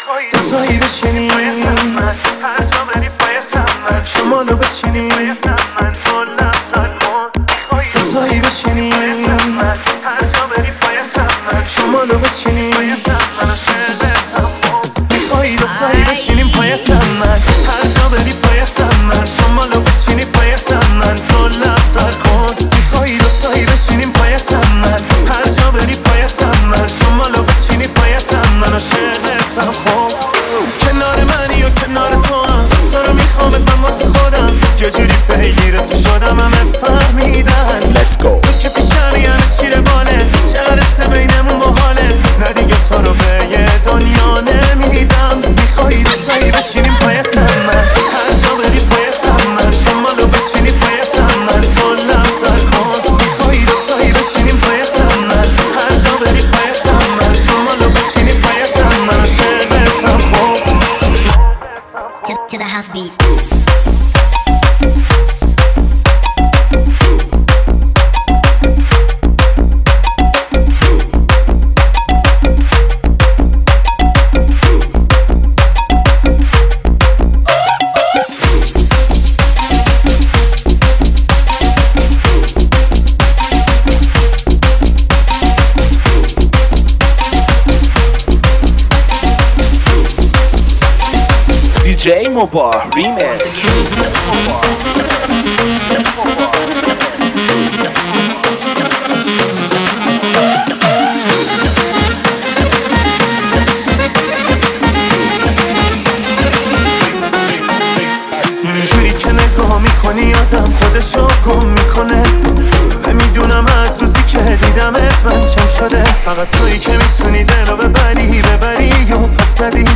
دوتایی بشینی هر جا بری پایتم من شمالو بچینی دوتایی بشینی هر جا بری پایتم من شمالو بچینی میخوایی دوتایی بشینیم پایتم من هر جا بری پایتم من شمالو بچینی پایتم من تو لبتر کن میخوایی دوتایی بشینیم پایتم من هر جا بری پایتم من شمالو بچینی پایتم من عاشقتم خب کنار منی و کنار تو هم تو رو میخوامت من واسه خودم یه جوری پیگیر تو شدم همه فهمیدن Let's go. تو که پیشم یعنی چی رواله چه عرصه بینمون باحاله نه دیگه تو رو به یه دنیا نمیدم میخوایی دوتایی بشینیم پایتم من هر جا بری پایتم من شمالو بچینی پایتم من تو لبتر کن میخوایی دوتایی بشینیم پایتم من هر جا بری پایتم من شمالو بچینی پایتم من عاشقتم خب To the house beat. DJ Moba Remix. اینجوری که نگاه میکنی آدم خودشو گم میکنه نمیدونم از روزی که دیدمت من چم شده فقط تویی که میتونی دلو ببری یا پس ندی